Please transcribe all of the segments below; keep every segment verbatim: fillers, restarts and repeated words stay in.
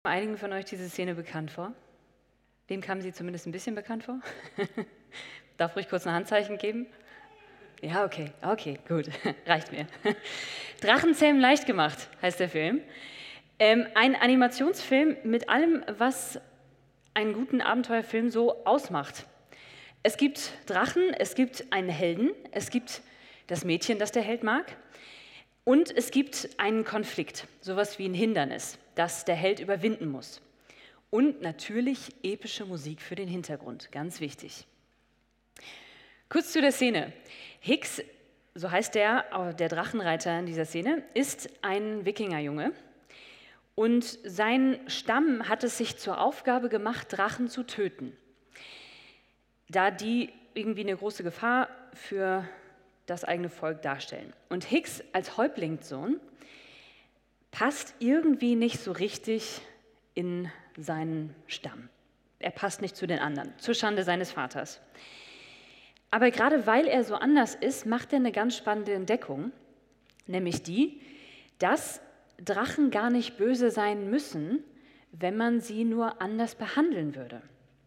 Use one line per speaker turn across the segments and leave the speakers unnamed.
Einigen von euch diese Szene bekannt vor? Wem kam sie zumindest ein bisschen bekannt vor? Darf ruhig kurz ein Handzeichen geben? Ja, okay, okay, gut, reicht mir. Drachenzähmen leicht gemacht heißt der Film. Ähm, ein Animationsfilm mit allem, was einen guten Abenteuerfilm so ausmacht. Es gibt Drachen, es gibt einen Helden, es gibt das Mädchen, das der Held mag, und es gibt einen Konflikt, sowas wie ein Hindernis, das der Held überwinden muss. Und natürlich epische Musik für den Hintergrund, ganz wichtig. Kurz zu der Szene. Hicks, so heißt der, der Drachenreiter in dieser Szene, ist ein Wikingerjunge. Und sein Stamm hat es sich zur Aufgabe gemacht, Drachen zu töten, da die irgendwie eine große Gefahr für das eigene Volk darstellen. Und Hicks als Häuptlingssohn passt irgendwie nicht so richtig in seinen Stamm. Er passt nicht zu den anderen, zur Schande seines Vaters. Aber gerade weil er so anders ist, macht er eine ganz spannende Entdeckung, nämlich die, dass Drachen gar nicht böse sein müssen, wenn man sie nur anders behandeln würde.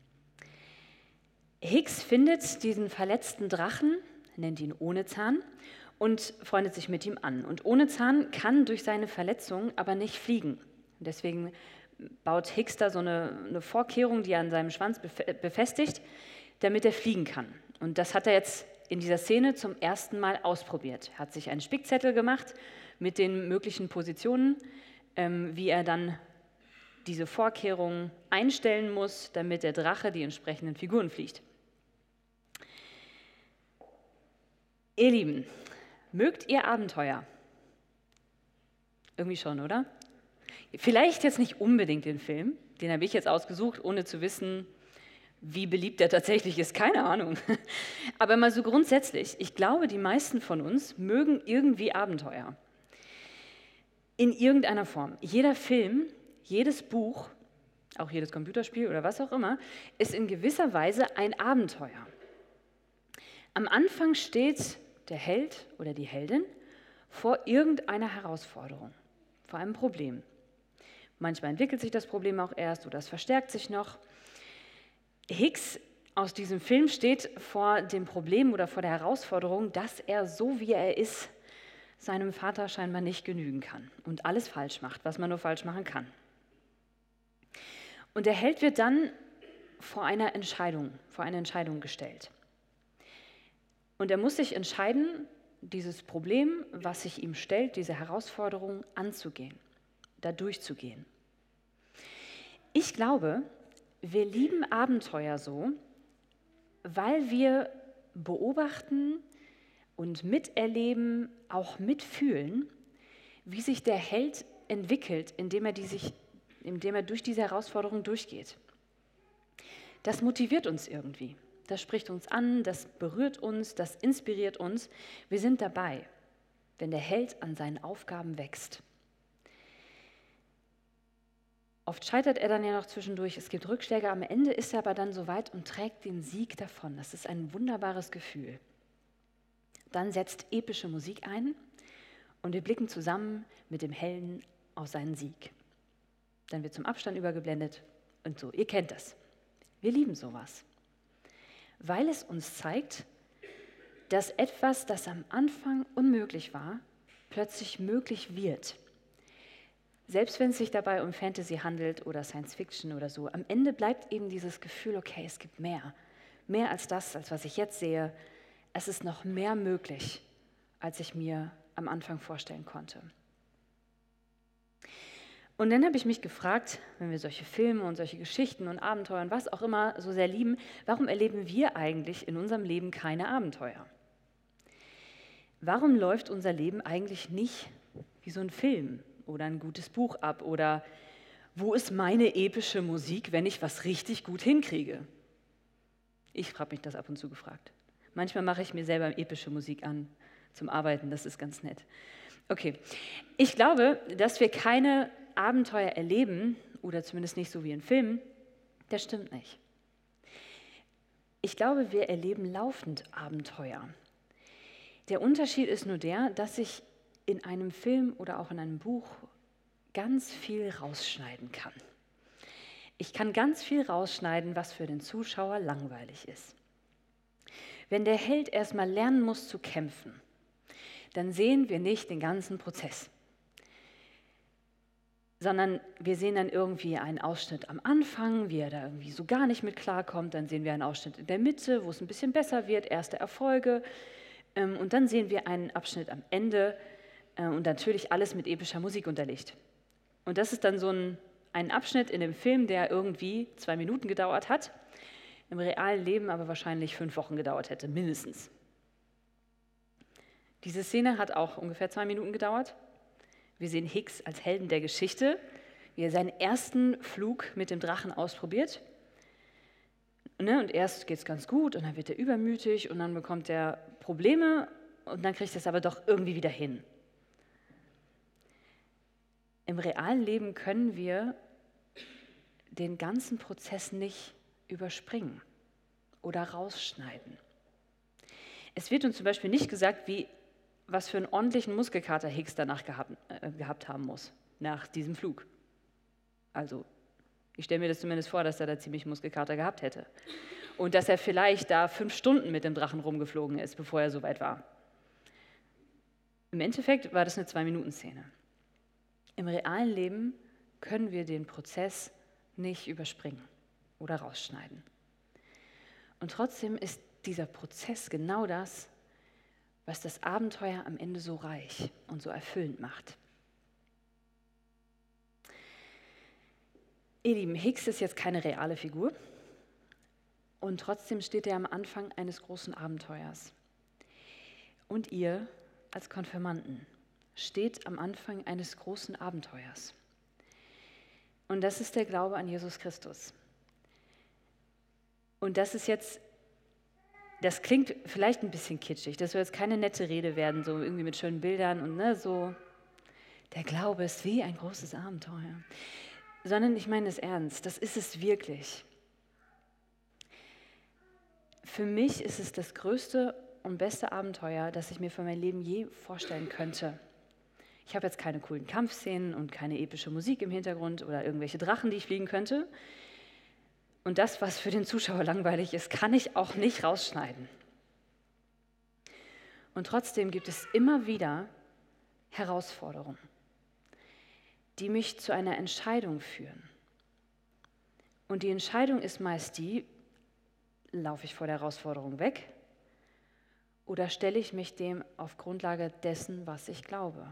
Hicks findet diesen verletzten Drachen, nennt ihn Ohnezahn, und freundet sich mit ihm an. Und Ohnezahn kann durch seine Verletzung aber nicht fliegen. Deswegen baut Hicks da so eine, eine Vorkehrung, die er an seinem Schwanz befestigt, damit er fliegen kann. Und das hat er jetzt in dieser Szene zum ersten Mal ausprobiert. Er hat sich einen Spickzettel gemacht mit den möglichen Positionen, ähm, wie er dann diese Vorkehrungen einstellen muss, damit der Drache die entsprechenden Figuren fliegt. Ihr Lieben, mögt ihr Abenteuer? Irgendwie schon, oder? Vielleicht jetzt nicht unbedingt den Film, den habe ich jetzt ausgesucht, ohne zu wissen, wie beliebt er tatsächlich ist, keine Ahnung. Aber mal so grundsätzlich, ich glaube, die meisten von uns mögen irgendwie Abenteuer. In irgendeiner Form. Jeder Film, jedes Buch, auch jedes Computerspiel oder was auch immer, ist in gewisser Weise ein Abenteuer. Am Anfang steht der Held oder die Heldin vor irgendeiner Herausforderung, vor einem Problem. Manchmal entwickelt sich das Problem auch erst oder es verstärkt sich noch. Hicks aus diesem Film steht vor dem Problem oder vor der Herausforderung, dass er so wie er ist, seinem Vater scheinbar nicht genügen kann und alles falsch macht, was man nur falsch machen kann. Und der Held wird dann vor einer Entscheidung, vor eine Entscheidung gestellt. Und er muss sich entscheiden, dieses Problem, was sich ihm stellt, diese Herausforderung anzugehen, da durchzugehen. Ich glaube, wir lieben Abenteuer so, weil wir beobachten und miterleben, auch mitfühlen, wie sich der Held entwickelt, indem er, die sich, indem er durch diese Herausforderung durchgeht. Das motiviert uns irgendwie. Das spricht uns an, das berührt uns, das inspiriert uns. Wir sind dabei, wenn der Held an seinen Aufgaben wächst. Oft scheitert er dann ja noch zwischendurch, es gibt Rückschläge, am Ende ist er aber dann soweit und trägt den Sieg davon. Das ist ein wunderbares Gefühl. Dann setzt epische Musik ein und wir blicken zusammen mit dem Helden auf seinen Sieg. Dann wird zum Abstand übergeblendet und so. Ihr kennt das. Wir lieben sowas, weil es uns zeigt, dass etwas, das am Anfang unmöglich war, plötzlich möglich wird. Selbst wenn es sich dabei um Fantasy handelt oder Science Fiction oder so, am Ende bleibt eben dieses Gefühl, okay, es gibt mehr. Mehr als das, als was ich jetzt sehe. Es ist noch mehr möglich, als ich mir am Anfang vorstellen konnte. Und dann habe ich mich gefragt, wenn wir solche Filme und solche Geschichten und Abenteuer und was auch immer so sehr lieben, warum erleben wir eigentlich in unserem Leben keine Abenteuer? Warum läuft unser Leben eigentlich nicht wie so ein Film oder ein gutes Buch ab? Oder wo ist meine epische Musik, wenn ich was richtig gut hinkriege? Ich habe mich das ab und zu gefragt. Manchmal mache ich mir selber epische Musik an zum Arbeiten, das ist ganz nett. Okay, ich glaube, dass wir keine Abenteuer erleben, oder zumindest nicht so wie in Filmen, das stimmt nicht. Ich glaube, wir erleben laufend Abenteuer. Der Unterschied ist nur der, dass ich in einem Film oder auch in einem Buch ganz viel rausschneiden kann. Ich kann ganz viel rausschneiden, was für den Zuschauer langweilig ist. Wenn der Held erstmal lernen muss zu kämpfen, dann sehen wir nicht den ganzen Prozess, sondern wir sehen dann irgendwie einen Ausschnitt am Anfang, wie er da irgendwie so gar nicht mit klarkommt. Dann sehen wir einen Ausschnitt in der Mitte, wo es ein bisschen besser wird, erste Erfolge. Und dann sehen wir einen Abschnitt am Ende und natürlich alles mit epischer Musik unterlegt. Und das ist dann so ein, ein Abschnitt in dem Film, der irgendwie zwei Minuten gedauert hat, im realen Leben aber wahrscheinlich fünf Wochen gedauert hätte, mindestens. Diese Szene hat auch ungefähr zwei Minuten gedauert. Wir sehen Hicks als Helden der Geschichte, wie er seinen ersten Flug mit dem Drachen ausprobiert. Und erst geht es ganz gut und dann wird er übermütig und dann bekommt er Probleme und dann kriegt er es aber doch irgendwie wieder hin. Im realen Leben können wir den ganzen Prozess nicht überspringen oder rausschneiden. Es wird uns zum Beispiel nicht gesagt, wie, was für einen ordentlichen Muskelkater Hicks danach gehabt, äh, gehabt haben muss, nach diesem Flug. Also, ich stelle mir das zumindest vor, dass er da ziemlich Muskelkater gehabt hätte. Und dass er vielleicht da fünf Stunden mit dem Drachen rumgeflogen ist, bevor er so weit war. Im Endeffekt war das eine Zwei-Minuten-Szene. Im realen Leben können wir den Prozess nicht überspringen oder rausschneiden. Und trotzdem ist dieser Prozess genau das, was das Abenteuer am Ende so reich und so erfüllend macht. Ihr Lieben, Hicks ist jetzt keine reale Figur und trotzdem steht er am Anfang eines großen Abenteuers. Und ihr als Konfirmanden steht am Anfang eines großen Abenteuers. Und das ist der Glaube an Jesus Christus. Und das ist jetzt, das klingt vielleicht ein bisschen kitschig, das soll jetzt keine nette Rede werden, so irgendwie mit schönen Bildern und ne, so, der Glaube ist wie ein großes Abenteuer. Sondern ich meine es ernst, das ist es wirklich. Für mich ist es das größte und beste Abenteuer, das ich mir für mein Leben je vorstellen könnte. Ich habe jetzt keine coolen Kampfszenen und keine epische Musik im Hintergrund oder irgendwelche Drachen, die ich fliegen könnte. Und das, was für den Zuschauer langweilig ist, kann ich auch nicht rausschneiden. Und trotzdem gibt es immer wieder Herausforderungen, die mich zu einer Entscheidung führen. Und die Entscheidung ist meist die, laufe ich vor der Herausforderung weg oder stelle ich mich dem auf Grundlage dessen, was ich glaube.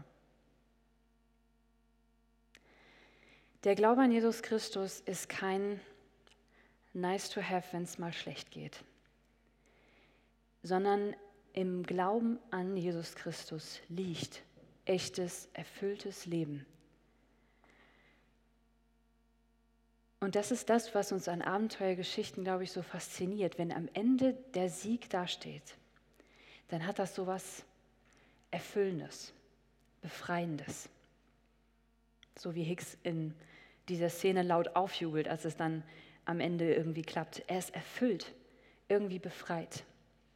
Der Glaube an Jesus Christus ist kein nice to have, wenn es mal schlecht geht, sondern im Glauben an Jesus Christus liegt echtes, erfülltes Leben. Und das ist das, was uns an Abenteuergeschichten, glaube ich, so fasziniert. Wenn am Ende der Sieg dasteht, dann hat das so was Erfüllendes, Befreiendes. So wie Hicks in dieser Szene laut aufjubelt, als es dann am Ende irgendwie klappt. Er ist erfüllt, irgendwie befreit.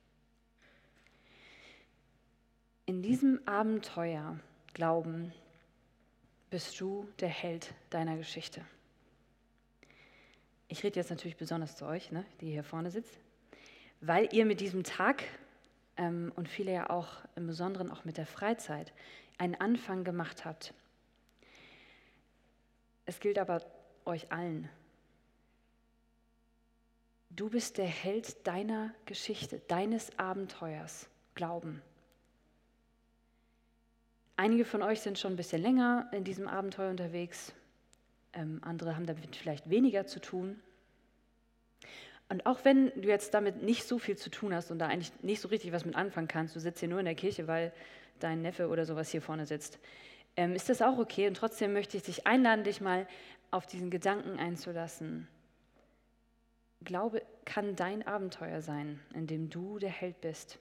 In diesem Abenteuer, Glauben, bist du der Held deiner Geschichte. Ich rede jetzt natürlich besonders zu euch, ne, die hier vorne sitzt, weil ihr mit diesem Tag ähm, und viele ja auch im Besonderen auch mit der Freizeit einen Anfang gemacht habt. Es gilt aber euch allen. Du bist der Held deiner Geschichte, deines Abenteuers, Glauben. Einige von euch sind schon ein bisschen länger in diesem Abenteuer unterwegs. Ähm, andere haben damit vielleicht weniger zu tun. Und auch wenn du jetzt damit nicht so viel zu tun hast und da eigentlich nicht so richtig was mit anfangen kannst, du sitzt hier nur in der Kirche, weil dein Neffe oder sowas hier vorne sitzt, ähm, ist das auch okay. Und trotzdem möchte ich dich einladen, dich mal auf diesen Gedanken einzulassen. Glaube kann dein Abenteuer sein, in dem du der Held bist.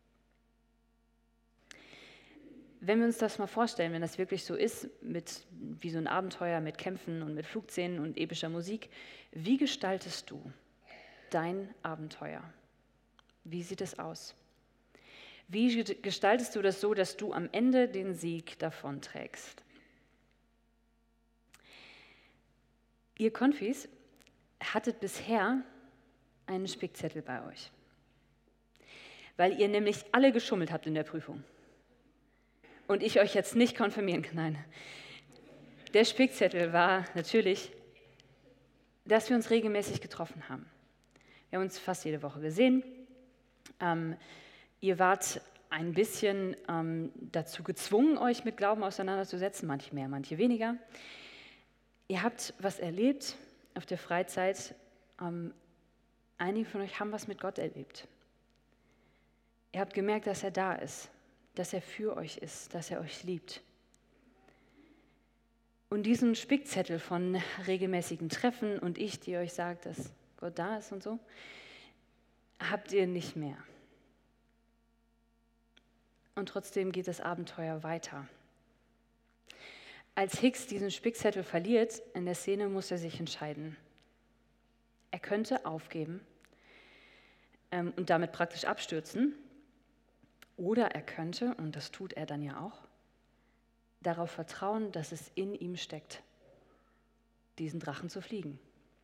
Wenn wir uns das mal vorstellen, wenn das wirklich so ist, mit, wie so ein Abenteuer mit Kämpfen und mit Flugszenen und epischer Musik, wie gestaltest du dein Abenteuer? Wie sieht es aus? Wie gestaltest du das so, dass du am Ende den Sieg davonträgst? Ihr Konfis, hattet bisher einen Spickzettel bei euch, weil ihr nämlich alle geschummelt habt in der Prüfung und ich euch jetzt nicht konfirmieren kann. Nein. Der Spickzettel war natürlich, dass wir uns regelmäßig getroffen haben. Wir haben uns fast jede Woche gesehen. Ähm, ihr wart ein bisschen ähm, dazu gezwungen, euch mit Glauben auseinanderzusetzen, manche mehr, manche weniger. Ihr habt was erlebt auf der Freizeit. Ähm, einige von euch haben was mit Gott erlebt. Ihr habt gemerkt, dass er da ist, dass er für euch ist, dass er euch liebt. Und diesen Spickzettel von regelmäßigen Treffen und ich, die euch sagt, dass Gott da ist und so, habt ihr nicht mehr. Und trotzdem geht das Abenteuer weiter. Als Hicks diesen Spickzettel verliert, in der Szene muss er sich entscheiden. Er könnte aufgeben ähm, und damit praktisch abstürzen. Oder er könnte, und das tut er dann ja auch, darauf vertrauen, dass es in ihm steckt, diesen Drachen zu fliegen.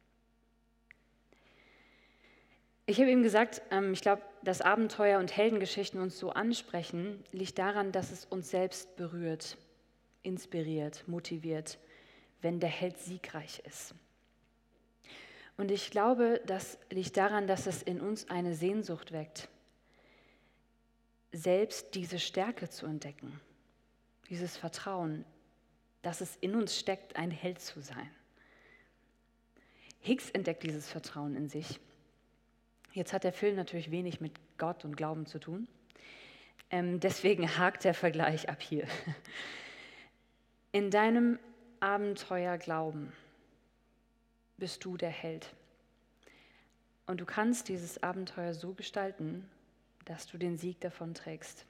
Ich habe ihm gesagt, ähm, ich glaube, dass Abenteuer und Heldengeschichten uns so ansprechen, liegt daran, dass es uns selbst berührt, inspiriert, motiviert, wenn der Held siegreich ist. Und ich glaube, das liegt daran, dass es in uns eine Sehnsucht weckt, selbst diese Stärke zu entdecken, dieses Vertrauen, dass es in uns steckt, ein Held zu sein. Hicks entdeckt dieses Vertrauen in sich. Jetzt hat der Film natürlich wenig mit Gott und Glauben zu tun. Ähm, deswegen hakt der Vergleich ab hier. In deinem Abenteuer Glauben bist du der Held. Und du kannst dieses Abenteuer so gestalten, dass du den Sieg davon trägst.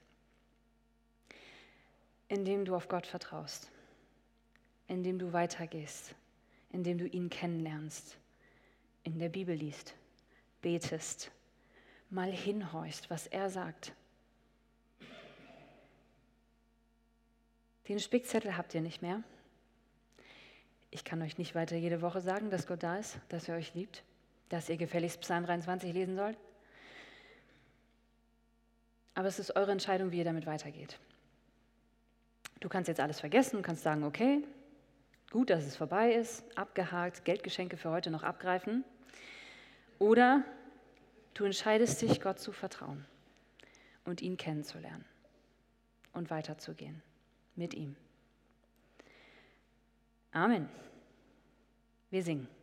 Indem du auf Gott vertraust, indem du weitergehst, indem du ihn kennenlernst, in der Bibel liest, betest, mal hinhorchst, was er sagt. Den Spickzettel habt ihr nicht mehr. Ich kann euch nicht weiter jede Woche sagen, dass Gott da ist, dass er euch liebt, dass ihr gefälligst Psalm dreiundzwanzig lesen sollt. Aber es ist eure Entscheidung, wie ihr damit weitergeht. Du kannst jetzt alles vergessen und kannst sagen, okay, gut, dass es vorbei ist, abgehakt, Geldgeschenke für heute noch abgreifen. Oder du entscheidest dich, Gott zu vertrauen und ihn kennenzulernen und weiterzugehen mit ihm. Amen. Wir singen.